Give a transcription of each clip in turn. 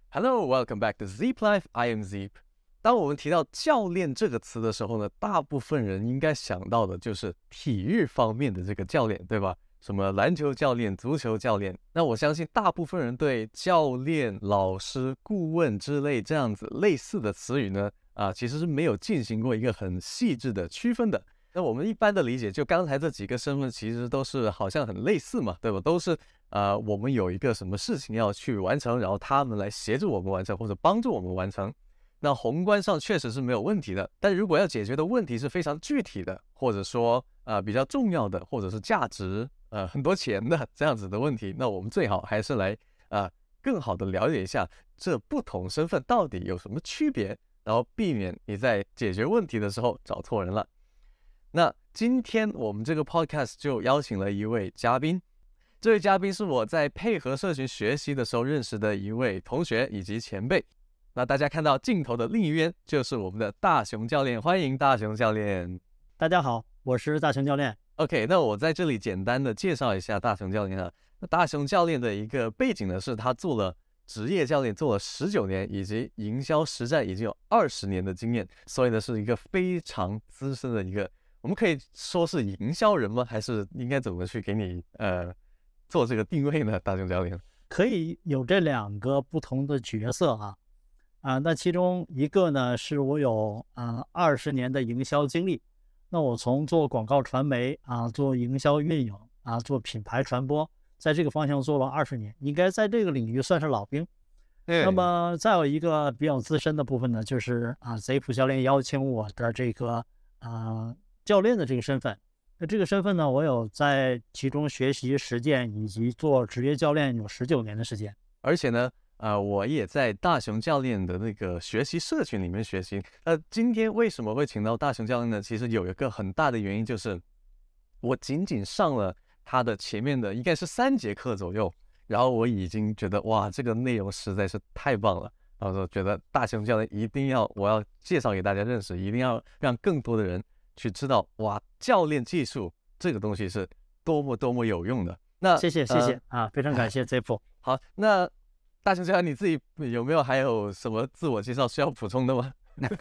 Hello, welcome back to Zeep Life. I am Zeep. 当我们提到教练这个词的时候呢，大部分人应该想到的就是体育方面的这个教练，对吧？什么篮球教练、足球教练。那我相信大部分人对教练、老师、顾问之类这样子类似的词语呢，其实是没有进行过一个很细致的区分的。那我们一般的理解，就刚才这几个身份其实都是好像很类似嘛，对吧？都是我们有一个什么事情要去完成，然后他们来协助我们完成或者帮助我们完成。那宏观上确实是没有问题的，但如果要解决的问题是非常具体的，或者说比较重要的，或者是价值很多钱的这样子的问题，那我们最好还是来更好的了解一下这不同身份到底有什么区别，然后避免你在解决问题的时候找错人了。那今天我们这个 podcast 就邀请了一位嘉宾，这位嘉宾是我在配合社群学习的时候认识的一位同学以及前辈。那大家看到镜头的另一边就是我们的大熊教练，欢迎大熊教练。 大家好，我是大熊教练。 OK， 那我在这里简单的介绍一下大熊教练啊。那大熊教练的一个背景呢，是他做了职业教练做了19年，以及营销实战已经有20年的经验，所以呢是一个非常资深的一个，我们可以说是营销人吗？还是应该怎么去给你做这个定位呢？大熊教练可以有这两个不同的角色那其中一个呢是我有20年的营销经历，那我从做广告传媒做营销运营做品牌传播，在这个方向做了20年，应该在这个领域算是老兵。那么再有一个比较资深的部分呢，就是贼普教练邀请我的这个教练的这个身份。那这个身份呢，我有在其中学习实践以及做职业教练有19年的时间。 而且呢我也在大熊教练的那个学习社群里面学习。今天为什么会请到大熊教练呢？其实有一个很大的原因，就是我仅仅上了他的前面的应该是3节课左右，然后我已经觉得哇，这个内容实在是太棒了，然后觉得大熊教练我要介绍给大家认识，一定要让更多的人去知道，哇，教练技术这个东西是多么有用的。那谢谢非常感谢 Zip。 好，那大熊教练你自己有没有还有什么自我介绍需要补充的吗？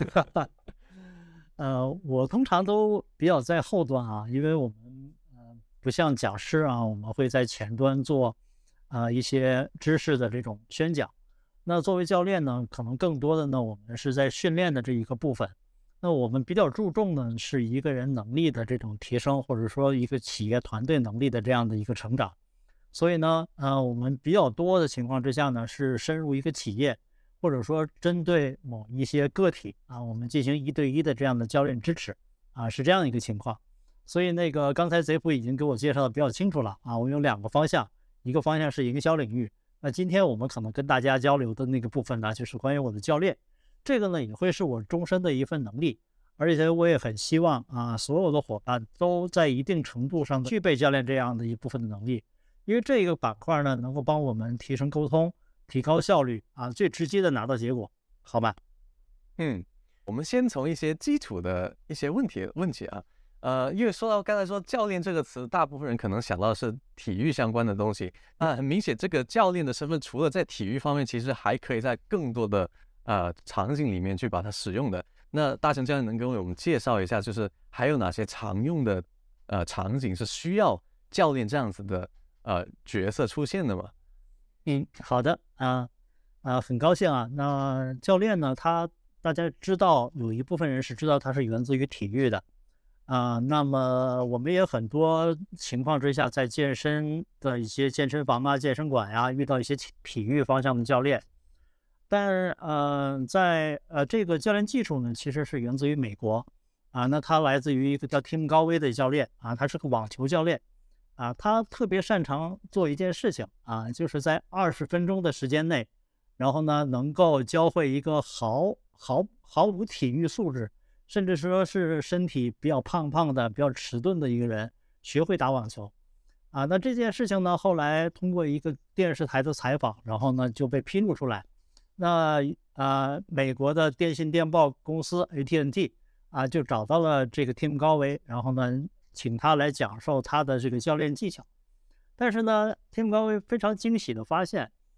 我通常都比较在后端因为我们不像讲师我们会在前端做一些知识的这种宣讲。那作为教练呢，可能更多的呢，我们是在训练的这一个部分。那我们比较注重呢，是一个人能力的这种提升，或者说一个企业团队能力的这样的一个成长。所以呢，我们比较多的情况之下呢，是深入一个企业，或者说针对某一些个体我们进行1对1的这样的教练支持是这样一个情况。所以那个刚才贼普已经给我介绍的比较清楚了我们有2个方向，一个方向是营销领域。那今天我们可能跟大家交流的那个部分呢，就是关于我的教练，这个呢也会是我终身的一份能力。而且我也很希望所有的伙伴都在一定程度上具备教练这样的一部分的能力，因为这个板块呢能够帮我们提升沟通，提高效率最直接的拿到结果，好吧？ 我们先从一些基础的一些问题因为说到刚才说教练这个词，大部分人可能想到的是体育相关的东西很明显这个教练的身份除了在体育方面，其实还可以在更多的场景里面去把它使用的。那大熊教练能跟我们介绍一下，就是还有哪些常用的场景是需要教练这样子的角色出现的吗？ 好的很高兴那教练呢，大家知道有一部分人是知道他是源自于体育的那么我们也很多情况之下，在健身的一些健身房健身馆遇到一些体育方向的教练。但是在这个教练技术呢，其实是源自于美国那他来自于一个叫 Tim 高威的教练他是个网球教练他特别擅长做一件事情就是在20分钟的时间内，然后呢能够教会一个毫无体育素质，甚至说是身体比较胖的、比较迟钝的一个人学会打网球那这件事情呢，后来通过一个电视台的采访，然后呢就被披露出来。那美国的电信电报公司 AT&T 就找到了这个 Tim 高维，然后呢请他来讲授他的这个教练技巧。但是呢 Tim 高维非常惊喜的发现，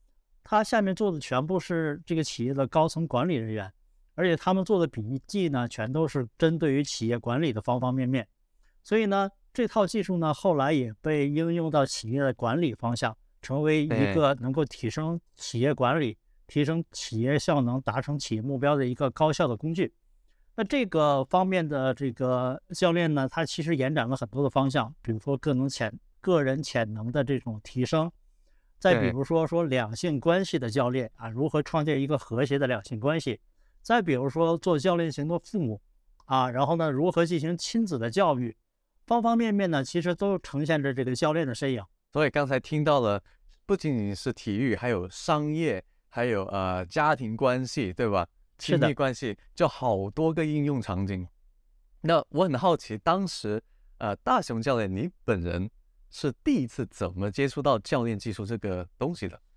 他下面做的全部是这个企业的高层管理人员，而且他们做的笔记呢，全都是针对于企业管理的方方面面。所以呢，这套技术呢，后来也被应用到企业的管理方向，成为一个能够提升企业管理、提升企业效能、达成企业目标的一个高效的工具。那这个方面的这个教练呢，他其实延展了很多的方向，比如说个人潜能的这种提升，再比如说两性关系的教练啊，如何创建一个和谐的两性关系，再比如说做教练型的父母啊，然后呢，如何进行亲子的教育，方方面面呢，其实都呈现着这个教练的身影。 所以刚才听到了，不仅仅是体育，还有商业，还有家庭关系，对吧？亲密关系，就好多个应用场景。那我很好奇，当时大雄教练你本人是第一次怎么接触到教练技术这个东西的？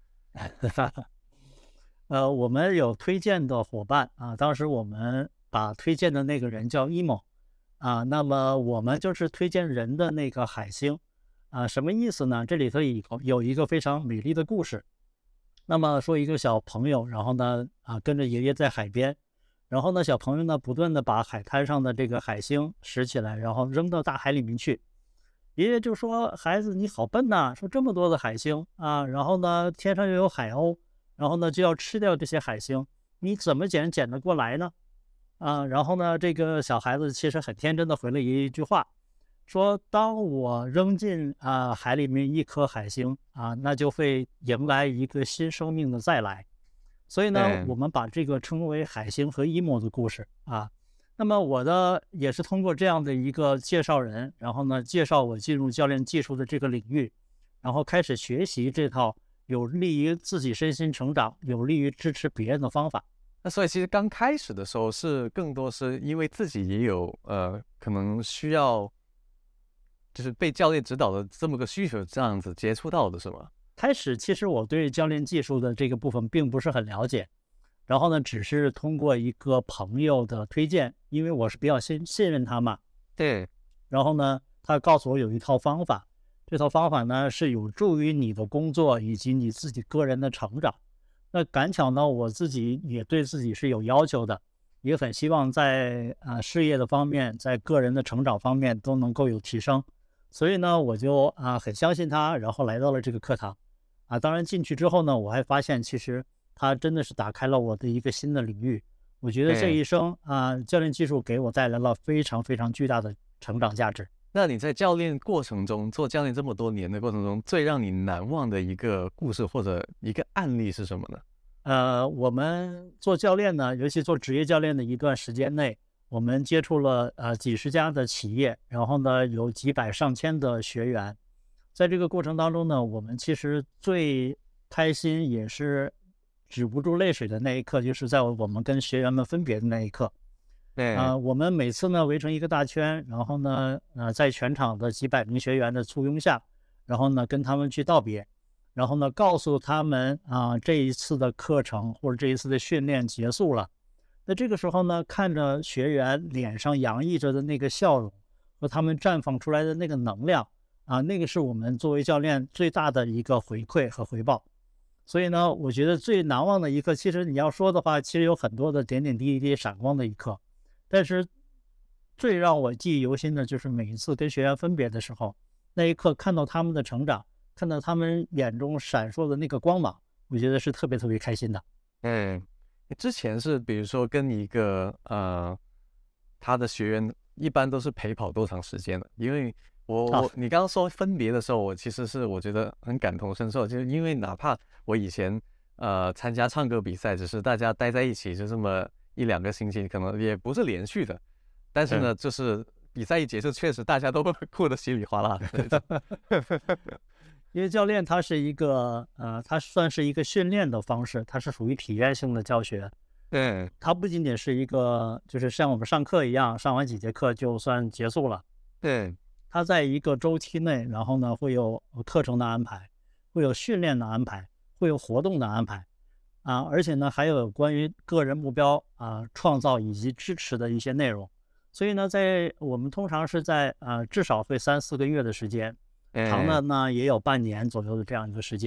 我们有推荐的伙伴啊，当时我们把推荐的那个人叫 emo 啊，那么我们就是推荐人的那个海星啊，什么意思呢？这里头有一个非常美丽的故事。那么说一个小朋友，然后呢跟着爷爷在海边，然后呢小朋友呢不断的把海滩上的这个海星拾起来，然后扔到大海里面去。爷爷就说：“孩子，你好笨呐！说这么多的海星啊，然后呢天上又有海鸥，然后呢就要吃掉这些海星，你怎么捡得过来呢？”然后呢这个小孩子其实很天真的回了爷爷一句话，说当我扔进海里面一颗海星啊，那就会迎来一个新生命的再来。所以呢，我们把这个称为海星和 emo 的故事啊。那么我的也是通过这样的一个介绍人，然后呢介绍我进入教练技术的这个领域，然后开始学习这套有利于自己身心成长、有利于支持别人的方法。 那所以其实刚开始的时候是更多是因为自己也有可能需要就是被教练指导的这么个需求，这样子接触到的是吗？ 开始其实我对教练技术的这个部分并不是很了解，然后呢只是通过一个朋友的推荐，因为我是比较信任他嘛。 对。 然后呢他告诉我有一套方法，这套方法呢是有助于你的工作以及你自己个人的成长。那赶巧呢我自己也对自己是有要求的，也很希望在事业的方面，在个人的成长方面都能够有提升。所以呢我就很相信他，然后来到了这个课堂当然进去之后呢，我还发现其实他真的是打开了我的一个新的领域。我觉得这一生教练技术给我带来了非常非常巨大的成长价值。 那你在教练过程中，做教练这么多年的过程中，最让你难忘的一个故事或者一个案例是什么呢？我们做教练呢，尤其做职业教练的一段时间内，我们接触了几十家的企业，然后呢有几百上千的学员。在这个过程当中呢，我们其实最开心也是止不住泪水的那一刻，就是在我们跟学员们分别的那一刻。我们每次呢围成一个大圈，然后呢在全场的几百名学员的簇拥下，然后呢跟他们去道别，然后呢告诉他们这一次的课程或者这一次的训练结束了。那这个时候呢，看着学员脸上洋溢着的那个笑容和他们绽放出来的那个能量那个是我们作为教练最大的一个回馈和回报。所以呢，我觉得最难忘的一刻，其实你要说的话，其实有很多的点点滴滴闪光的一刻，但是最让我记忆犹新的就是每一次跟学员分别的时候，那一刻看到他们的成长，看到他们眼中闪烁的那个光芒，我觉得是特别特别开心的。 之前是比如说跟一个他的学员一般都是陪跑多长时间的？因为你刚刚说分别的时候，我其实我觉得很感同身受，就是因为哪怕我以前参加唱歌比赛，只是大家待在一起就这么一两个星期，可能也不是连续的，但是呢就是比赛一结束，确实大家都会哭得稀里哗啦的。 因为教练他是一个他算是一个训练的方式，他是属于体验性的教学。他不仅仅是一个就是像我们上课一样，上完几节课就算结束了。他在一个周期内，然后呢会有课程的安排，会有训练的安排，会有活动的安排而且呢还有关于个人目标创造以及支持的一些内容。所以呢我们通常是在至少会3-4个月的时间，长的呢也有半年左右的这样一个时间，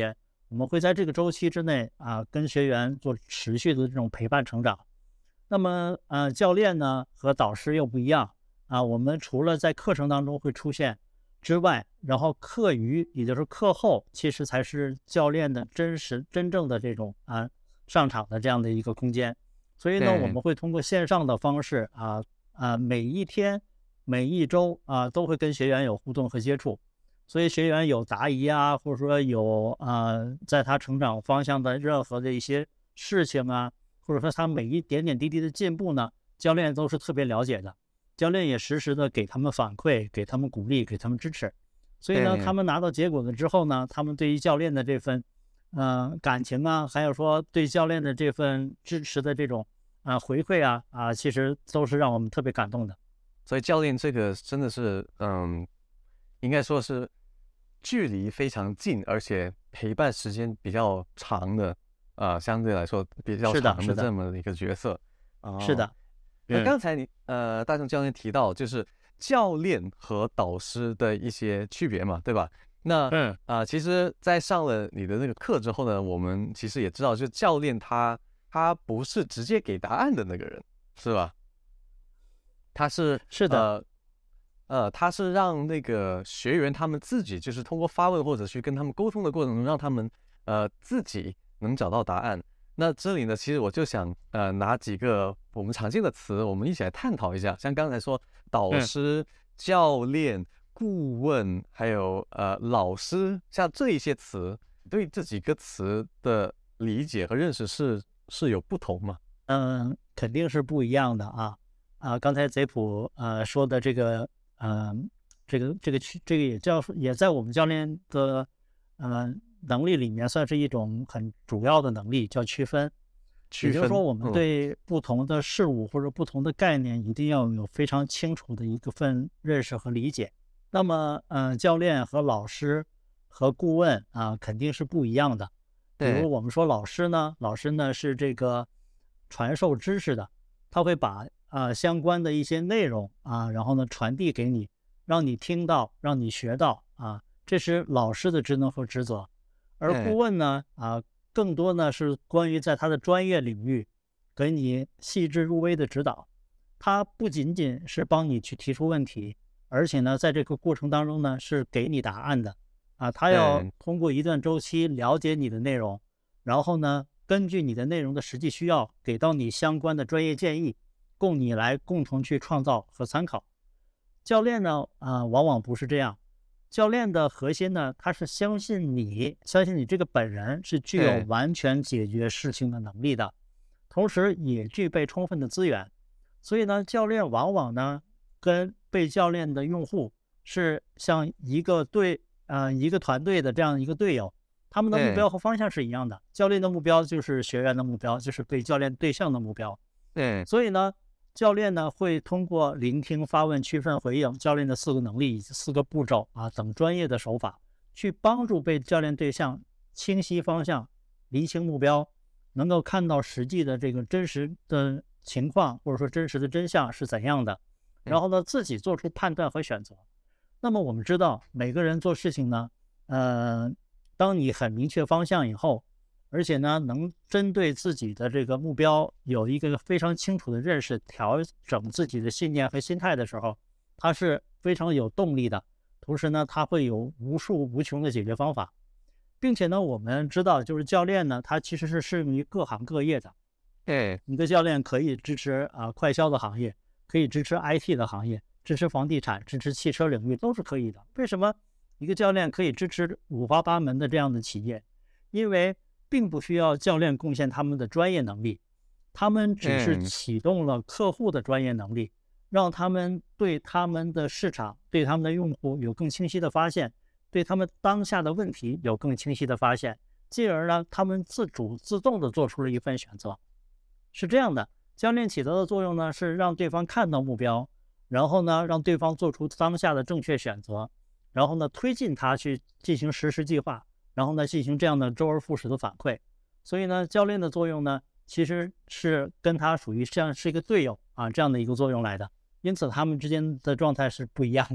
我们会在这个周期之内跟学员做持续的这种陪伴成长。那么教练呢和导师又不一样我们除了在课程当中会出现之外，然后课余也就是课后，其实才是教练的真正的这种上场的这样的一个空间。所以呢，我们会通过线上的方式每一天、每一周都会跟学员有互动和接触。所以学员有答疑或者说有在他成长方向的任何的一些事情或者说他每一点点滴滴的进步呢，教练都是特别了解的。教练也实时的给他们反馈，给他们鼓励，给他们支持。所以呢，他们拿到结果了之后呢，他们对于教练的这份感情还有说对教练的这份支持的这种回馈其实都是让我们特别感动的。 所以教练这个真的是应该说是距离非常近，而且陪伴时间比较长的相对来说比较长的这么一个角色。 是的。 那刚才你大雄教练提到就是教练和导师的一些区别嘛，对吧？那其实在上了你的那个课之后呢，我们其实也知道，就是教练他不是直接给答案的那个人，是吧？是的，他是让那个学员他们自己就是通过发问或者去跟他们沟通的过程中，让他们自己能找到答案。那这里呢，其实我就想拿几个我们常见的词，我们一起来探讨一下。像刚才说导师、教练、顾问，还有老师，像这一些词，对这几个词的理解和认识是有不同吗？ 肯定是不一样的刚才贼普说的这个也在我们教练的能力里面算是一种很主要的能力，叫区分。也就是说，我们对不同的事物或者不同的概念，一定要有非常清楚的一份认识和理解。那么，教练和老师和顾问肯定是不一样的。比如我们说老师呢是这个传授知识的，他会把相关的一些内容然后呢传递给你，让你听到，让你学到这是老师的职能和职责。而顾问呢更多呢是关于在他的专业领域给你细致入微的指导。他不仅仅是帮你去提出问题，而且呢在这个过程当中呢是给你答案的他要通过一段周期了解你的内容，然后呢根据你的内容的实际需要，给到你相关的专业建议，供你来共同去创造和参考。教练呢往往不是这样。教练的核心呢，他是相信你这个本人是具有完全解决事情的能力的，同时也具备充分的资源。所以呢，教练往往呢跟被教练的用户是像一个团队的这样一个队友，他们的目标和方向是一样的。教练的目标就是学员的目标，就是被教练对象的目标。所以呢，教练呢会通过聆听、发问、区分、回应教练的4个能力以及4个步骤等专业的手法，去帮助被教练对象清晰方向、厘清目标，能够看到实际的这个真实的情况或者说真实的真相是怎样的，然后呢自己做出判断和选择。那么我们知道每个人做事情呢当你很明确方向以后，而且呢能针对自己的这个目标有一个非常清楚的认识，调整自己的信念和心态的时候，他是非常有动力的。同时呢他会有无数无穷的解决方法，并且呢我们知道就是教练呢他其实是适用于各行各业的。一个教练可以支持快销的行业，可以支持 IT 的行业，支持房地产，支持汽车领域，都是可以的。为什么一个教练可以支持五花八门的这样的企业？因为并不需要教练贡献他们的专业能力，他们只是启动了客户的专业能力，让他们对他们的市场、对他们的用户有更清晰的发现，对他们当下的问题有更清晰的发现，进而呢，他们自动的做出了一份选择。是这样的，教练起到的作用呢，是让对方看到目标，然后呢，让对方做出当下的正确选择，然后呢，推进他去进行实施计划，然后呢，进行这样的周而复始的反馈。所以呢，教练的作用呢，其实是跟他属于像是一个队友这样的一个作用来的。因此，他们之间的状态是不一样的。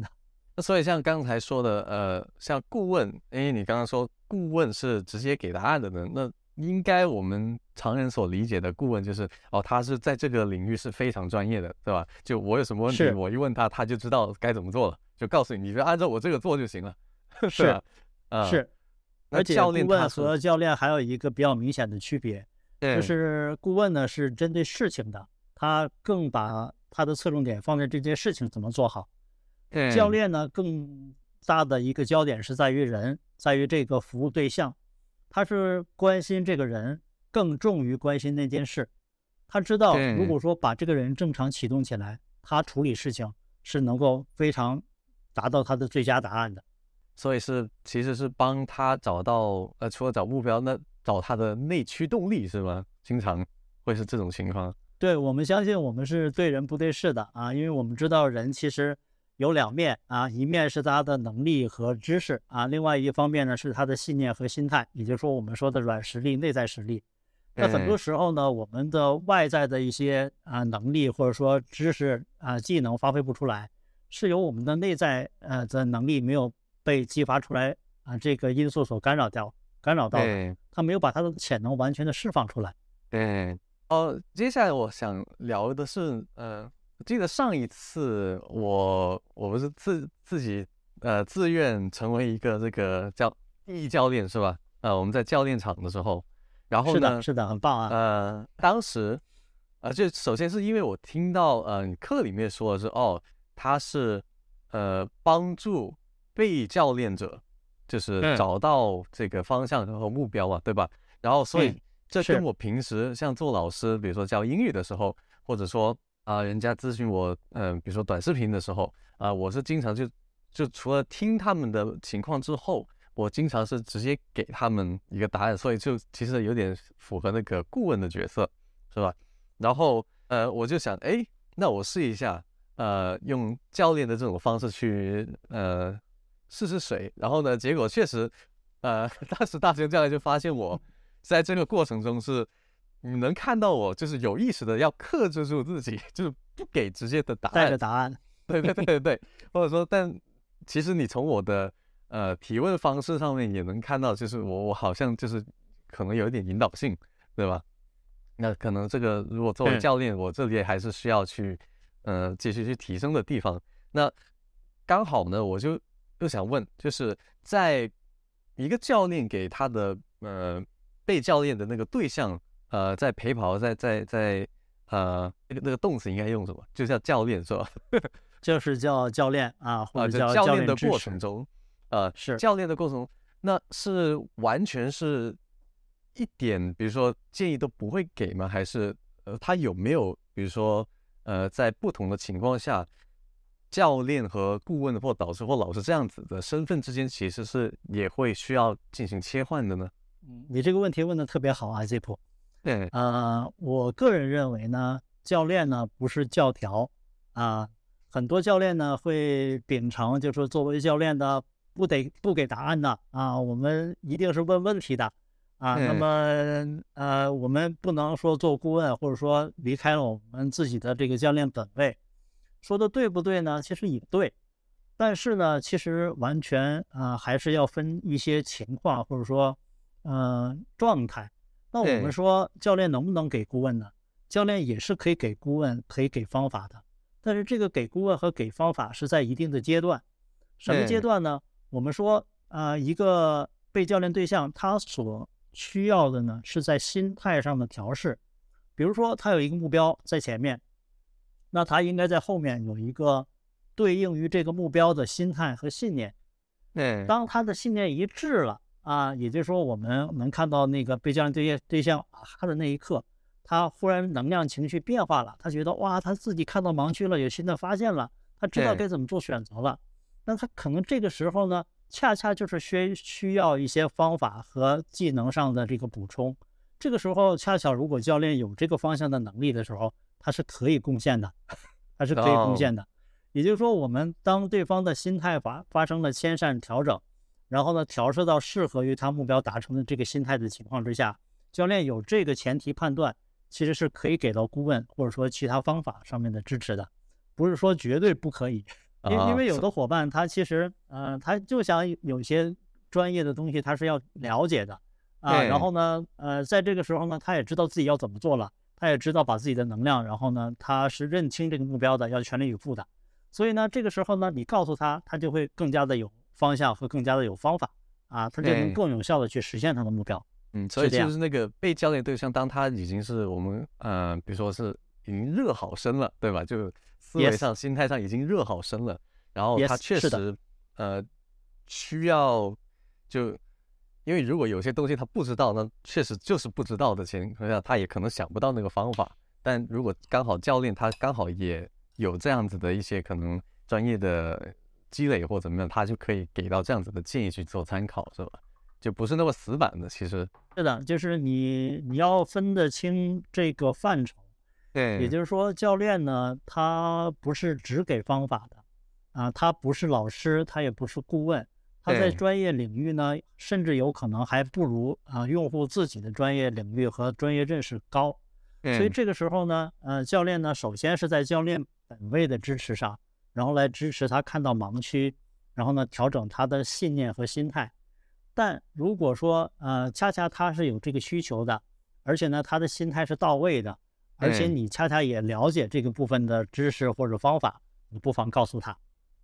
那所以像刚才说的，像顾问，因为你刚刚说顾问是直接给答案的呢，那应该我们常人所理解的顾问就是他是在这个领域是非常专业的，对吧？就我有什么问题， 是我一问他，他就知道该怎么做了，就告诉你，你就按照我这个做就行了，对吧？ 是， 那而且教顾问练他是， 和教练还有一个比较明显的区别，就对是顾问呢是针对事情的，他更把他的侧重点放在这件事情怎么做好。教对练呢更大的一个焦点是在于人，在于这个服务对象，他是关心这个人，更重于关心那件事。他知道，如对， 果说把这个人正常启动起来，他处理事情是能够非常达到他的最佳答案的。 所以其实是帮他找到除了找目标，那找他的内驱动力是吗？经常会是这种情况。 对，我们相信我们是对人不对事的啊，因为我们知道人其实有两面啊，一面是他的能力和知识啊，另外一方面呢是他的信念和心态，也就是说我们说的软实力、内在实力。那很多时候呢，我们的外在的一些能力或者说知识技能发挥不出来，是由我们的内在的能力没有被激发出来这个因素所干扰到的， 对他没有把他的潜能完全的释放出来。 对，接下来我想聊的是，记得上一次我不是自己自愿成为一个这个叫第一教练是吧？我们在教练场的时候，然后是的， 呢， 是的，很棒啊。 当时就首先是因为我听到你课里面说的是他是帮助被教练者就是找到这个方向和目标嘛，对吧？然后所以这跟是我平时像做老师，比如说教英语的时候，或者说人家咨询我比如说短视频的时候我是经常就除了听他们的情况之后，我经常是直接给他们一个答案，所以就其实有点符合那个顾问的角色，是吧？然后我就想，哎，那我试一下，用教练的这种方式去试试水。然后呢，结果确实，当时大雄教练就发现我在这个过程中是，你能看到我就是有意识的要克制住自己，就是不给直接的答带着案。 答案。 对对对对对，或者说，但其实你从我的提问方式上面也能看到，就是我好像就是可能有一点引导性，对吧？那可能这个如果作为教练，我这里还是需要去继续去提升的地方。那刚好呢，我又想问，就是在一个教练给他的被教练的那个对象在陪跑，在那个动词应该用什么？就叫教练是吧？ 就是叫教练或者叫教练的教练支持。 过程中， 是教练的过程中，那是完全是一点，比如说建议都不会给吗？还是他有没有，比如说在不同的情况下，教练和顾问或导师或老师这样子的身份之间，其实是也会需要进行切换的呢？ 你这个问题问的特别好啊，Zip。 对， 我个人认为呢，教练呢不是教条很多教练呢会秉承，就是说作为教练的不给答案的我们一定是问问题的那么我们不能说做顾问，或者说离开了我们自己的这个教练本位。说的对不对呢？其实也对，但是呢，其实完全还是要分一些情况，或者说状态。那我们说教练能不能给顾问呢？教练也是可以给顾问，可以给方法的。但是这个给顾问和给方法是在一定的阶段。什么阶段呢？我们说一个被教练对象他所需要的呢是在心态上的调试。比如说他有一个目标在前面，那他应该在后面有一个对应于这个目标的心态和信念。当他的信念一致了也就是说我们能看到那个被教练对象他的那一刻，他忽然能量情绪变化了，他觉得哇，他自己看到盲区了，有新的发现了，他知道该怎么做选择了。那他可能这个时候呢，恰恰就是需要一些方法和技能上的这个补充。这个时候恰巧如果教练有这个方向的能力的时候，他是可以贡献的，他是可以贡献的。也就是说，我们当对方的心态发生了迁善调整，然后呢调试到适合于他目标达成的这个心态的情况之下，教练有这个前提判断，其实是可以给到顾问或者说其他方法上面的支持的，不是说绝对不可以。 因为有的伙伴他其实他就想有些专业的东西他是要了解的然后呢在这个时候呢他也知道自己要怎么做了，他也知道把自己的能量，然后呢他是认清这个目标的，要全力以赴的。所以呢这个时候呢你告诉他，他就会更加的有方向和更加的有方法他就能更有效的去实现他的目标。 所以就是那个被教练对象，当他已经是我们比如说是已经热好身了，对吧？就思维上、心态上已经热好身了，然后他确实需要就因为如果有些东西他不知道，那确实就是不知道的情况下，他也可能想不到那个方法。但如果刚好教练他刚好也有这样子的一些可能专业的积累或怎么样，他就可以给到这样子的建议去做参考，是吧？就不是那么死板的。其实是的，就是你要分得清这个范畴。 对， 也就是说教练呢他不是只给方法的他不是老师，他也不是顾问，他在专业领域呢甚至有可能还不如用户自己的专业领域和专业认识高。所以这个时候呢教练呢首先是在教练本位的支持上，然后来支持他看到盲区，然后呢调整他的信念和心态。但如果说恰恰他是有这个需求的，而且呢他的心态是到位的，而且你恰恰也了解这个部分的知识或者方法，你不妨告诉他。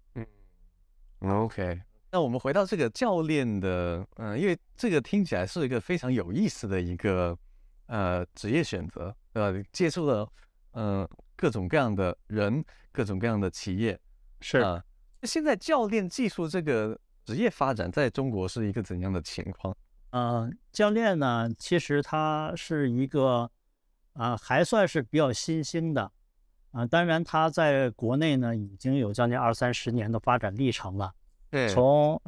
OK， 那我们回到这个教练的因为这个听起来是一个非常有意思的一个职业选择，对吧？接触了各种各样的人，各种各样的企业。 是现在教练技术这个职业发展在中国是一个怎样的情况？ 教练呢其实他是一个还算是比较新兴的当然他在国内呢已经有将近20-30年的发展历程了。从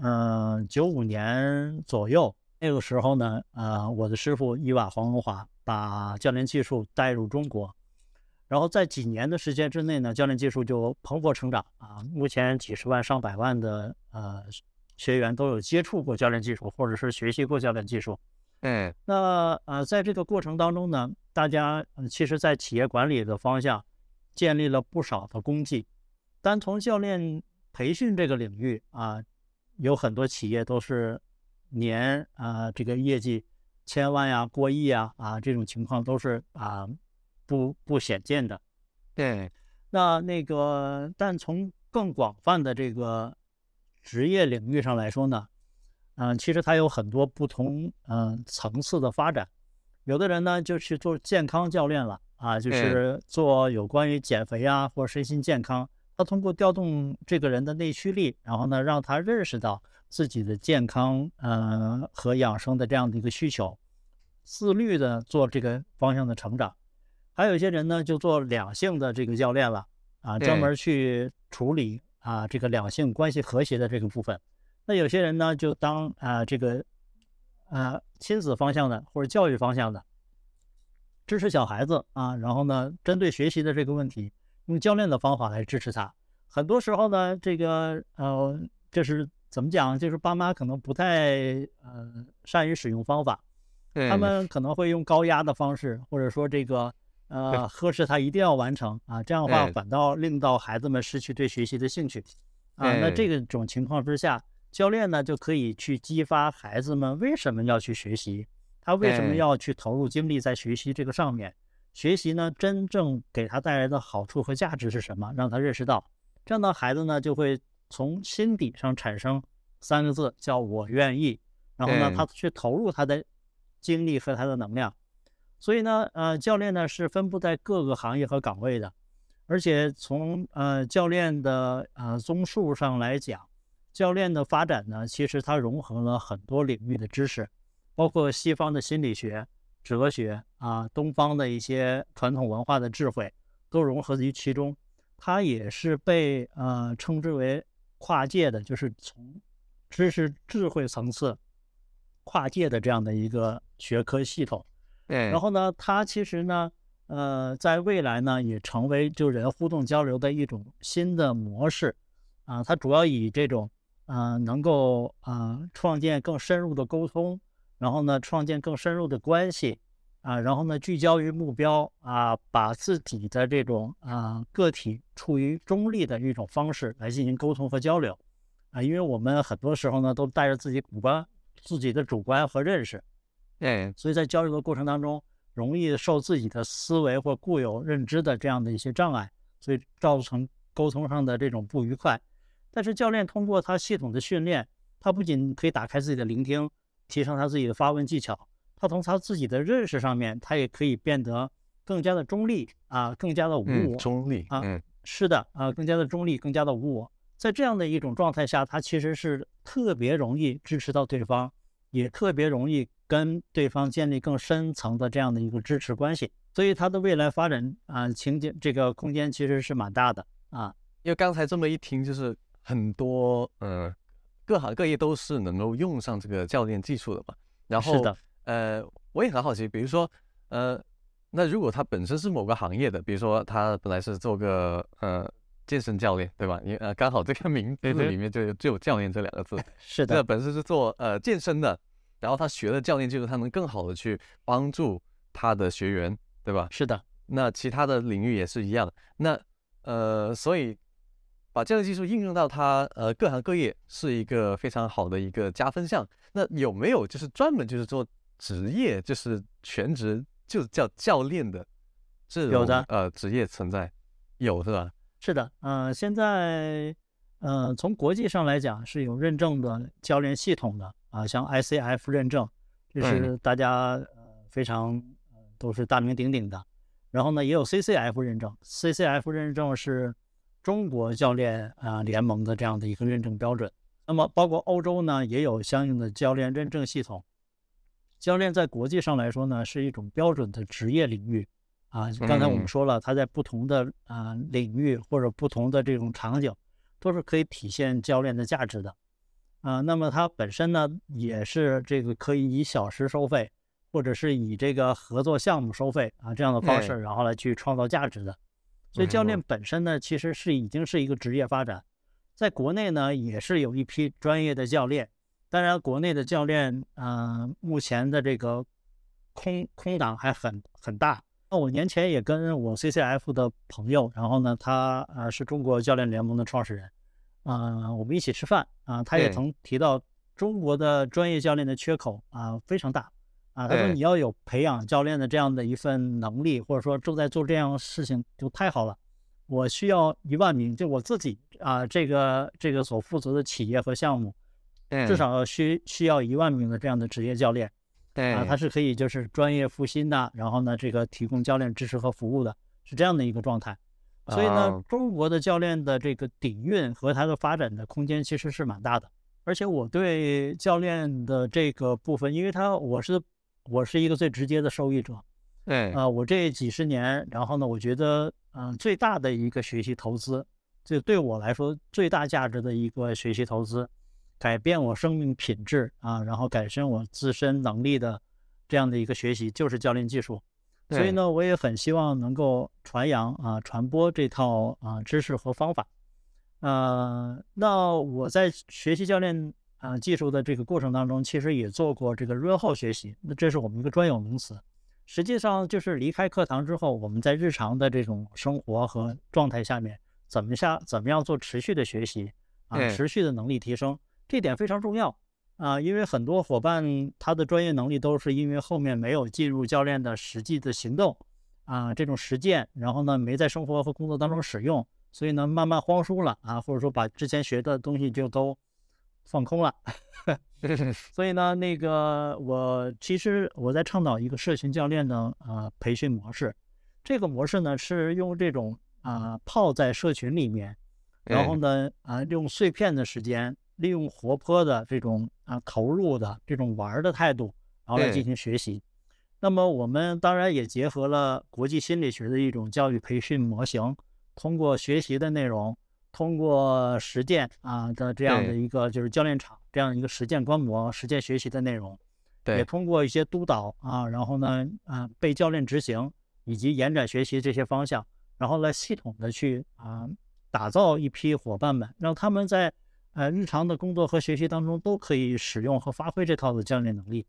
95年左右那个时候呢我的师傅伊娃黄文华把教练技术带入中国，然后在几年的时间之内呢教练技术就蓬勃成长目前几十万上百万的学员都有接触过教练技术，或者是学习过教练技术。那在这个过程当中呢，大家其实在企业管理的方向建立了不少的功绩。单从教练培训这个领域有很多企业都是年这个业绩1000万呀、过亿这种情况都是不鲜见的。那个但从更广泛的这个职业领域上来说呢其实它有很多不同层次的发展。有的人呢就去做健康教练了就是做有关于减肥或身心健康，他通过调动这个人的内驱力，然后呢让他认识到自己的健康和养生的这样的一个需求，自律的做这个方向的成长。还有一些人呢就做两性的这个教练了专门去处理这个两性关系和谐的这个部分。那有些人呢就当这个亲子方向的或者教育方向的，支持小孩子然后呢针对学习的这个问题用教练的方法来支持他。很多时候呢这个就是怎么讲，就是爸妈可能不太善于使用方法，他们可能会用高压的方式，或者说这个呵斥他一定要完成这样的话反倒令到孩子们失去对学习的兴趣那这种情况之下，教练呢就可以去激发孩子们为什么要去学习，他为什么要去投入精力在学习这个上面，学习呢真正给他带来的好处和价值是什么，让他认识到。这样的孩子呢就会从心底上产生3个字，叫我愿意，然后呢他去投入他的精力和他的能量。所以呢教练呢是分布在各个行业和岗位的，而且从教练的综述上来讲，教练的发展呢其实它融合了很多领域的知识，包括西方的心理学、哲学东方的一些传统文化的智慧都融合于其中。它也是被称之为跨界的，就是从知识智慧层次跨界的这样的一个学科系统。然后呢它其实呢在未来呢也成为就人互动交流的一种新的模式它主要以这种能够创建更深入的沟通，然后呢创建更深入的关系然后呢聚焦于目标把自己的这种个体处于中立的一种方式来进行沟通和交流因为我们很多时候呢都带着自己的主观和认识，所以在交流的过程当中容易受自己的思维或固有认知的这样的一些障碍，所以造成沟通上的这种不愉快。但是教练通过他系统的训练，他不仅可以打开自己的聆听，提升他自己的发问技巧，他从他自己的认识上面，他也可以变得更加的中立更加的无我。 中立是的更加的中立，更加的无我。在这样的一种状态下，他其实是特别容易支持到对方，也特别容易跟对方建立更深层的这样的一个支持关系，所以他的未来发展情节这个空间其实是蛮大的因为刚才这么一听，就是很多各行各业都是能够用上这个教练技术的嘛。然后是的我也很好奇，比如说那如果他本身是某个行业的，比如说他本来是做个健身教练，对吧？因为刚好这个名字里面就有教练这2个字。 是的， 那本身是做健身的，然后他学了教练技术，他能更好的去帮助他的学员，对吧？ 是的。 那其他的领域也是一样。那所以把教练技术应用到他各行各业是一个非常好的一个加分项。那有没有就是专门就是做职业，就是全职就叫教练的这种职业存在？有是吧？ 是的现在从国际上来讲是有认证的教练系统的像 ICF 认证，这是大家非常都是大名鼎鼎的。然后呢也有 CCF 认证， CCF 认证是中国教练联盟的这样的一个认证标准。那么包括欧洲呢也有相应的教练认证系统。教练在国际上来说呢是一种标准的职业领域刚才我们说了，它在不同的领域或者不同的这种场景都是可以体现教练的价值的那么它本身呢也是这个可以以小时收费，或者是以这个合作项目收费这样的方式然后来去创造价值的。所以教练本身呢其实已经是一个职业发展。在国内呢也是有一批专业的教练，当然国内的教练目前的这个空档还很大。那我年前也跟我 CCF 的朋友，然后呢他是中国教练联盟的创始人我们一起吃饭他也曾提到中国的专业教练的缺口非常大他说你要有培养教练的这样的一份能力，或者说正在做这样的事情就太好了。我需要1万名，就我自己这个所负责的企业和项目至少需要1万名的这样的职业教练他是可以就是专业复薪的，然后呢这个提供教练支持和服务的，是这样的一个状态。所以呢中国的教练的这个底蕴和他的发展的空间其实是蛮大的。而且我对教练的这个部分，因为我是一个最直接的受益者我这几十年，然后呢我觉得最大的一个学习投资，这对我来说最大价值的一个学习投资，改变我生命品质然后改善我自身能力的这样的一个学习就是教练技术。所以呢我也很希望能够传扬传播这套知识和方法那我在学习教练技术的这个过程当中，其实也做过这个润后学习，那这是我们一个专有名词。实际上就是离开课堂之后，我们在日常的这种生活和状态下面怎么样做持续的学习持续的能力提升，这点非常重要因为很多伙伴他的专业能力都是因为后面没有进入教练的实际的行动这种实践，然后呢没在生活和工作当中使用，所以呢慢慢荒疏了或者说把之前学的东西就都放空了所以呢其实我在倡导一个社群教练的培训模式。这个模式呢是用这种泡在社群里面，然后呢用碎片的时间，利用活泼的这种投入的这种玩的态度，然后来进行学习。那么我们当然也结合了国际心理学的一种教育培训模型，通过学习的内容，通过实践的这样的一个就是教练场这样一个实践观摩、实践学习的内容，也通过一些督导然后呢被教练执行以及延展学习这些方向，然后来系统的去打造一批伙伴们，让他们在日常的工作和学习当中都可以使用和发挥这套的教练能力。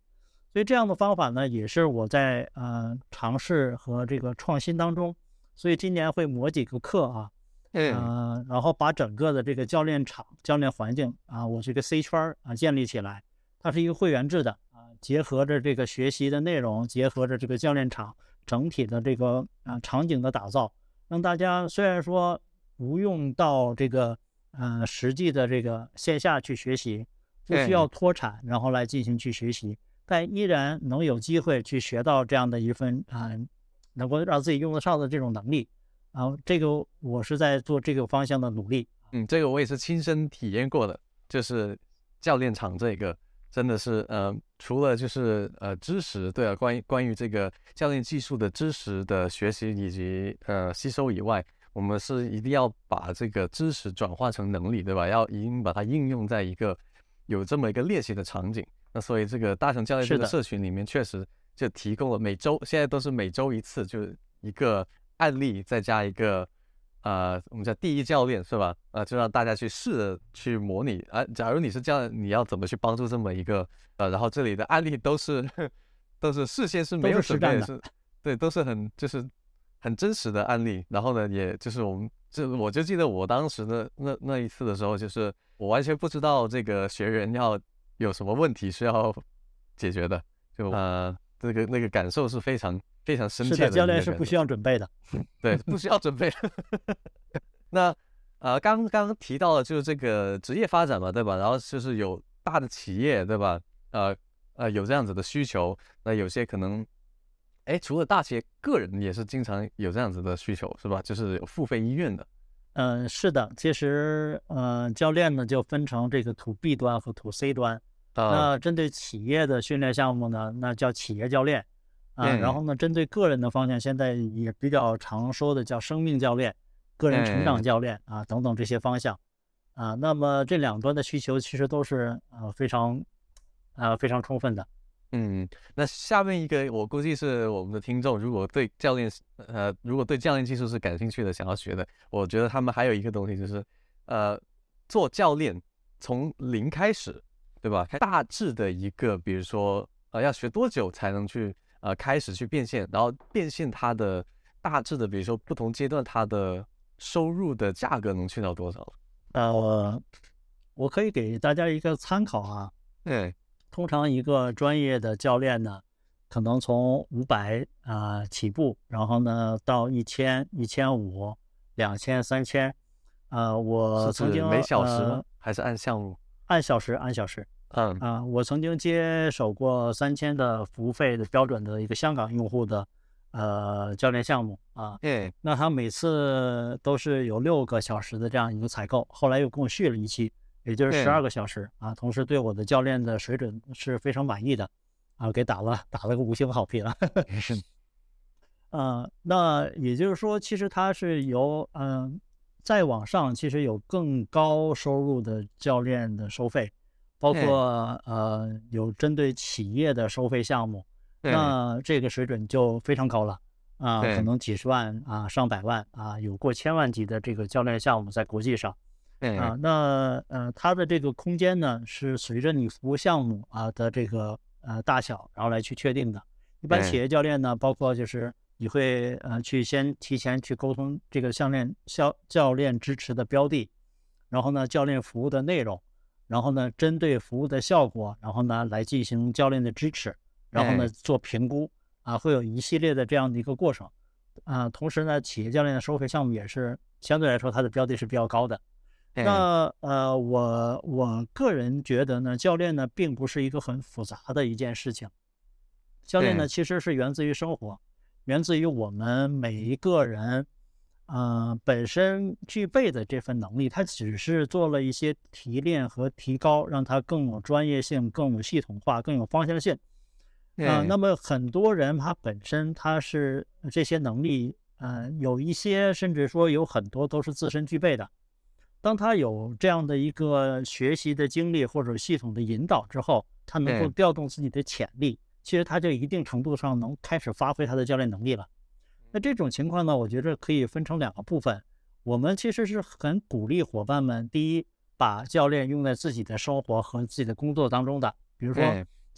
所以这样的方法呢，也是我在尝试和这个创新当中，所以今年会磨几个课啊，然后把整个的这个教练场、教练环境啊，我这个 C 圈建立起来，它是一个会员制的结合着这个学习的内容，结合着这个教练场整体的这个场景的打造，让大家虽然说不用到这个实际的这个线下去学习，不需要脱产，然后来进行去学习，但依然能有机会去学到这样的一份能够让自己用得上的这种能力这个我是在做这个方向的努力。 这个我也是亲身体验过的，就是教练场这个真的是除了就是知识，对啊，关于这个教练技术的知识的学习以及吸收以外，我们是一定要把这个知识转化成能力，对吧？要一定把它应用在一个有这么一个练习的场景。那所以这个大成教练这个社群里面确实就提供了现在都是每周一次，就一个案例，再加一个我们叫第一教练是吧？就让大家去试着去模拟假如你是教练，你要怎么去帮助这么一个然后这里的案例都是事先是没有准备的，对，都是就是很真实的案例。然后呢，也就是我就记得我当时的那一次的时候，就是我完全不知道这个学员要有什么问题是要解决的，就那个感受是非常非常深切的。 是的，教练是不需要准备的， 对，不需要准备。那刚刚提到了就是这个职业发展嘛，对吧？然后就是有大的企业，对吧？有这样子的需求，那有些可能，除了大企业，个人也是经常有这样子的需求，是吧？就是有付费医院的。 是的，其实教练呢就分成这个 to B 端和 to C 端。那针对企业的训练项目呢，那叫企业教练然后呢，针对个人的方向，现在也比较常说的叫生命教练、个人成长教练等等这些方向那么这两端的需求其实都是非常充分的。 那下面一个我估计是我们的听众，如果对教练技术是感兴趣的，想要学的，我觉得他们还有一个东西就是做教练从零开始，对吧？大致的一个，比如说要学多久才能去开始去变现，然后变现它的大致的，比如说不同阶段它的收入的价格能去到多少？ 我可以给大家一个参考通常一个专业的教练呢，可能从500起步，然后呢到1000、1500、2000、3000我曾经每小时吗？还是按项目？ 按小时。我曾经接手过3000的服务费的标准的一个香港用户的教练项目那他每次都是有6个小时的这样一个采购，后来又跟我续了一期，也就是12个小时同时对我的教练的水准是非常满意的给打了个5星好评那也就是说，其实它是由再往上，其实有更高收入的教练的收费，包括有针对企业的收费项目，那这个水准就非常高了可能几十万上百万有过1000万级的这个教练项目在国际上那它的这个空间呢是随着你服务项目的这个大小，然后来去确定的。一般企业教练呢，包括就是你会去先提前去沟通这个教练支持的标的，然后呢教练服务的内容，然后呢针对服务的效果，然后呢来进行教练的支持，然后呢做评估会有一系列的这样的一个过程同时呢企业教练的收费项目也是相对来说它的标的是比较高的。那我个人觉得呢，教练呢并不是一个很复杂的一件事情。教练呢其实是源自于生活，源自于我们每一个人本身具备的这份能力，它只是做了一些提炼和提高，让它更有专业性、更有系统化、更有方向性那么很多人他本身他是这些能力有一些甚至说有很多都是自身具备的。当他有这样的一个学习的经历或者系统的引导之后，他能够调动自己的潜力，其实他就一定程度上能开始发挥他的教练能力了。那这种情况呢，我觉得可以分成2个部分。我们其实是很鼓励伙伴们，第一，把教练用在自己的生活和自己的工作当中的。比如说，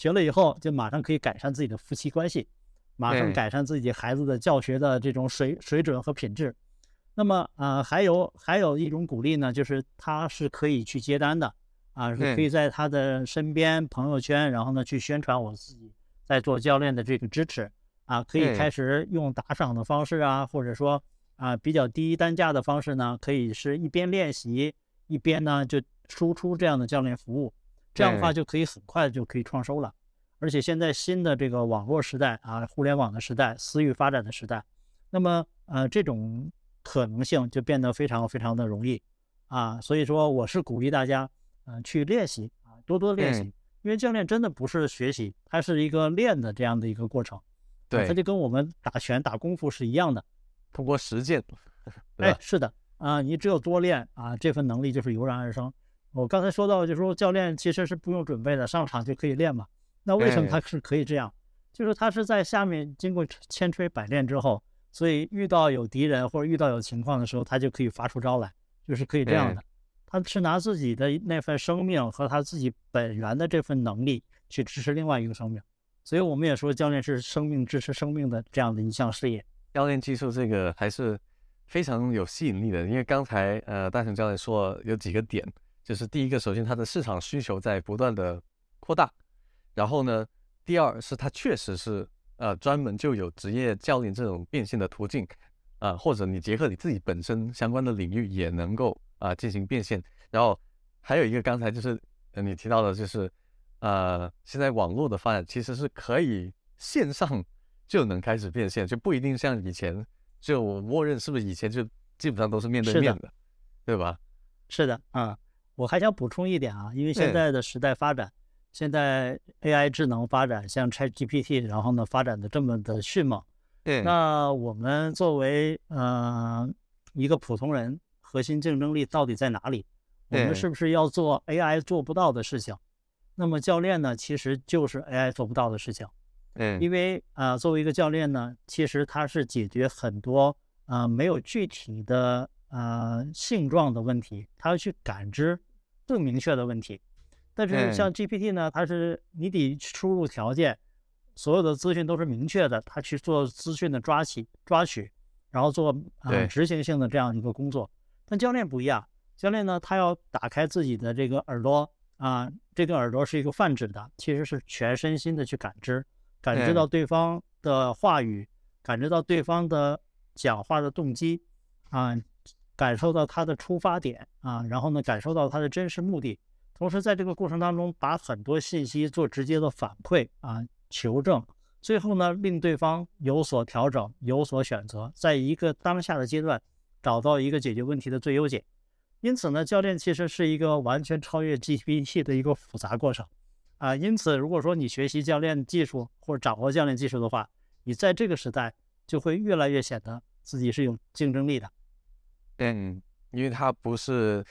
学了以后就马上可以改善自己的夫妻关系，马上改善自己孩子的教学的这种水准和品质。那么还有一种鼓励呢，就是他是可以去接单的是可以在他的身边朋友圈，然后呢去宣传我自己在做教练的这个支持可以开始用打赏的方式或者说比较低单价的方式呢，可以是一边练习一边呢就输出这样的教练服务，这样的话就可以很快就可以创收了。而且现在新的这个网络时代互联网的时代，私域发展的时代，那么这种可能性就变得非常非常的容易所以说我是鼓励大家去练习多多练习，因为教练真的不是学习，它是一个练的这样的一个过程。 对， 它就跟我们打拳打功夫是一样的， 通过实践。 是的你只有多练这份能力就是油然而生。我刚才说到，就是说教练其实是不用准备的，上场就可以练嘛。那为什么他是可以这样？就是他是在下面经过千锤百炼之后，所以遇到有敌人或者遇到有情况的时候，他就可以发出招来，就是可以这样的。他是拿自己的那份生命和他自己本源的这份能力去支持另外一个生命，所以我们也说教练是生命支持生命的这样的一项事业。 教练技术这个还是非常有吸引力的，因为刚才大雄教练说有几个点，就是第一个，首先它的市场需求在不断的扩大，然后呢，第二是它确实是专门就有职业教练这种变现的途径或者你结合你自己本身相关的领域也能够进行变现。然后还有一个刚才就是你提到的，就是现在网络的发展其实是可以线上就能开始变现，就不一定像以前，就我默认是不是以前就基本上都是面对面的，对吧？ 是的我还想补充一点因为现在的时代发展，现在 AI 智能发展，像 ChatGPT 然后呢发展的这么的迅猛，那我们作为一个普通人，核心竞争力到底在哪里？我们是不是要做 AI 做不到的事情？那么教练呢，其实就是 AI 做不到的事情。因为作为一个教练呢，其实他是解决很多没有具体的性状的问题，他要去感知更明确的问题。但是像 GPT 呢，它是你得输入条件，所有的资讯都是明确的，他去做资讯的抓取，然后做执行性的这样一个工作。但教练不一样，教练呢，他要打开自己的这个耳朵这个耳朵是一个泛指的，其实是全身心的去感知到对方的话语，感知到对方的讲话的动机感受到他的出发点然后呢，感受到他的真实目的，同时在这个过程当中把很多信息做直接的反馈求证，最后呢令对方有所调整，有所选择，在一个当下的阶段找到一个解决问题的最优解。因此呢，教练其实是一个完全超越 GPT 的一个复杂过程因此如果说你学习教练技术或者掌握教练技术的话，你在这个时代就会越来越显得自己是有竞争力的。 因为它不是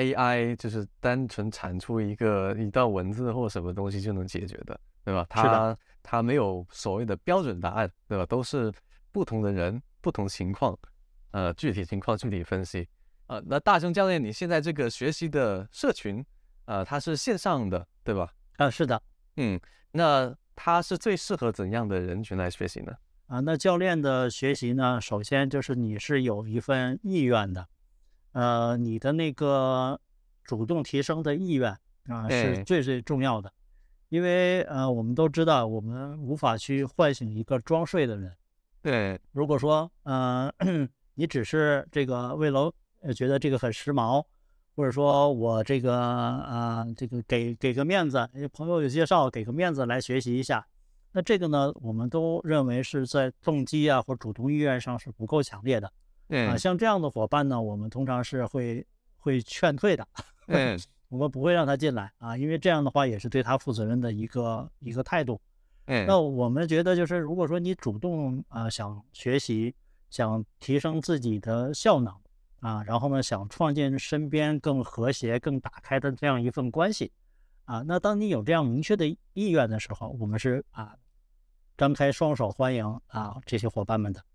AI 就是单纯产出一段文字或什么东西就能解决的，对吧？它没有所谓的标准答案，对吧？都是不同的人不同情况具体情况具体分析那大雄教练，你现在这个学习的社群它是线上的，对吧？ 是的。 那它是最适合怎样的人群来学习呢？ 那教练的学习呢，首先就是你是有一份意愿的，你的那个主动提升的意愿是最最重要的。因为我们都知道，我们无法去唤醒一个装睡的人。如果说你只是这个为了觉得这个很时髦，或者说我这个给个面子，朋友有介绍给个面子来学习一下，那这个呢，我们都认为是在动机或主动意愿上是不够强烈的。像这样的伙伴呢，我们通常是会劝退的。我们不会让他进来因为这样的话也是对他负责任的一个态度。那我们觉得就是如果说你主动想学习，想提升自己的效能然后呢想创建身边更和谐更打开的这样一份关系那当你有这样明确的意愿的时候，我们是张开双手欢迎这些伙伴们的。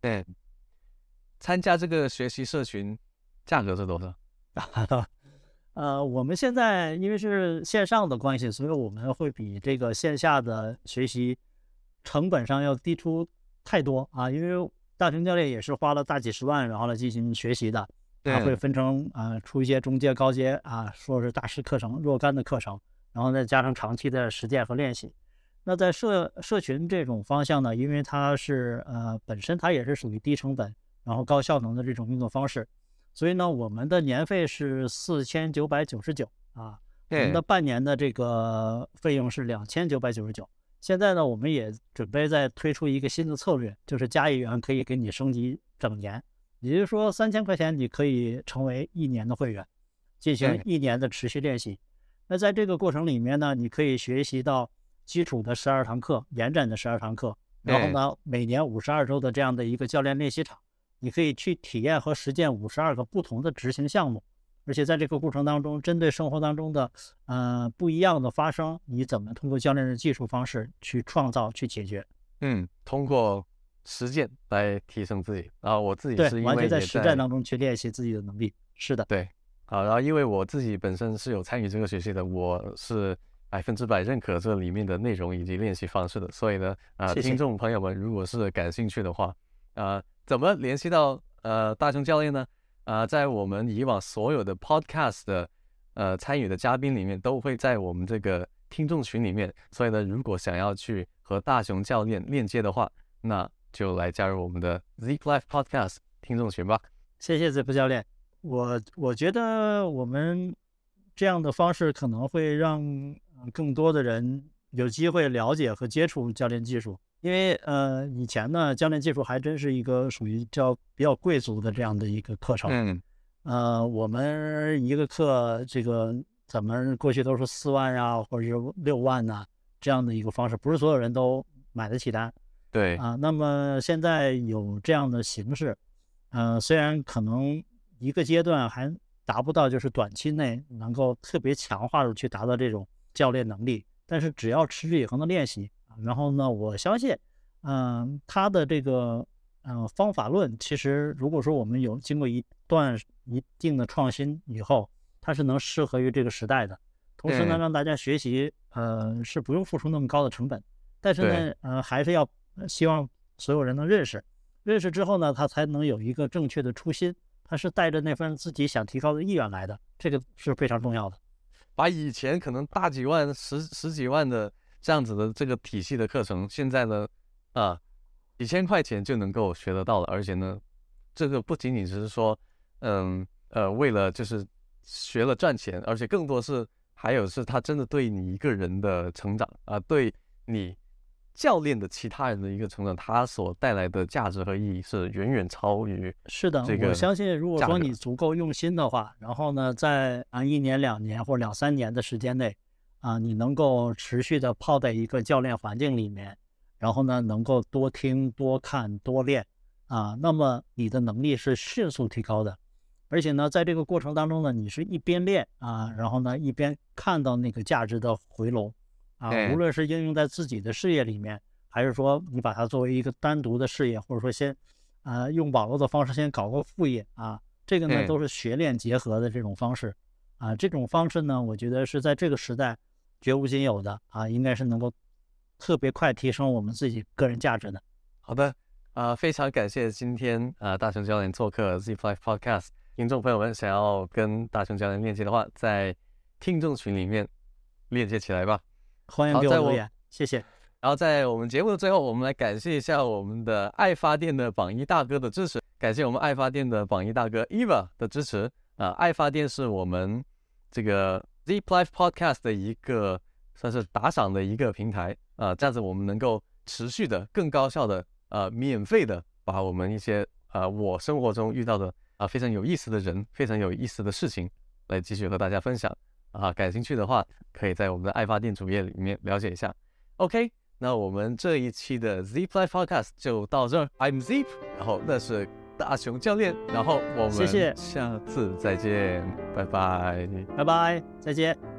参加这个学习社群价格是多少？ 我们现在因为是线上的关系，所以我们会比这个线下的学习成本上要低出太多啊。因为大熊教练也是花了大几十万，然后来进行学习的，会分成出一些中阶、高阶啊，说是大师课程、若干的课程，然后再加上长期的实践和练习。那在社群这种方向呢，因为它是本身它也是属于低成本然后高效能的这种运作方式，所以呢我们的年费是4999啊，我们的半年的这个费用是2999。现在呢我们也准备再推出一个新的策略，就是加1元可以给你升级整年，也就是说3000块钱你可以成为1年的会员，进行1年的持续练习。那在这个过程里面呢，你可以学习到基础的12堂课，延展的12堂课，然后呢每年52周的这样的一个教练练习场，你可以去体验和实践52个不同的执行项目，而且在这个过程当中，针对生活当中的不一样的发生，你怎么通过教练的技术方式去创造、去解决？ 通过实践来提升自己。然后我自己是因为完全在实战当中去练习自己的能力。是的， 对。然后因为我自己本身是有参与这个学习的，我是100%认可这里面的内容以及练习方式的。所以呢， 谢谢听众朋友们如果是感兴趣的话，怎么联系到大熊教练呢？在我们以往所有的 podcast 的参与的嘉宾里面，都会在我们这个听众群里面。所以呢，如果想要去和大熊教练链接的话，那就来加入我们的 Zip Life Podcast 听众群吧。 谢谢 Zip 教练。我觉得我们这样的方式可能会让更多的人有机会了解和接触教练技术，因为以前呢教练技术还真是一个属于比较贵族的这样的一个课程。我们一个课这个咱们过去都是4万啊，或者是6万啊这样的一个方式，不是所有人都买得起单。 对那么现在有这样的形式，虽然可能一个阶段还达不到就是短期内能够特别强化的去达到这种教练能力，但是只要持之以恒的练习，然后呢我相信他的这个方法论，其实如果说我们有经过一定的创新以后，它是能适合于这个时代的，同时呢让大家学习是不用付出那么高的成本，但是呢还是要希望所有人能认识之后呢，他才能有一个正确的初心，他是带着那份自己想提高的意愿来的，这个是非常重要的。 把以前可能大几万、十几万的这样子的这个体系的课程，现在呢几千块钱就能够学得到了。而且呢，这个不仅仅只是说为了就是学了赚钱，而且更多是还有是他真的对你一个人的成长对你教练的其他人的一个成长，它所带来的价值和意义是远远超于是的，我相信如果说你足够用心的话，然后呢在1年2年或者2、3年的时间内你能够持续的泡在一个教练环境里面，然后呢能够多听多看多练那么你的能力是迅速提高的。而且呢在这个过程当中呢，你是一边练然后呢一边看到那个价值的回笼无论是应用在自己的事业里面，还是说你把它作为一个单独的事业，或者说先用网络的方式先搞个副业这个呢都是学练结合的这种方式这种方式呢我觉得是在这个时代绝无仅有的应该是能够特别快提升我们自己个人价值的。 好的非常感谢今天大熊教练做客 Zip Life Podcast。 听众朋友们想要跟大熊教练链接的话，在听众群里面链接起来吧， 欢迎给我留言，谢谢。 然后在我们节目的最后，我们来感谢一下我们的爱发电的榜一大哥的支持，感谢我们爱发电的榜一大哥 Eva 的支持爱发电是我们这个 Zip Life Podcast 的一个算是打赏的一个平台这样子我们能够持续的更高效的免费的把我们一些我生活中遇到的非常有意思的人、非常有意思的事情来继续和大家分享感兴趣的话可以在我们的爱发电主页里面了解一下。 OK， 那我们这一期的 Zip Life Podcast 就到这儿。 I'm Zip， 然后那是大熊教练，然后我们下次再见，拜拜， 拜拜，再见。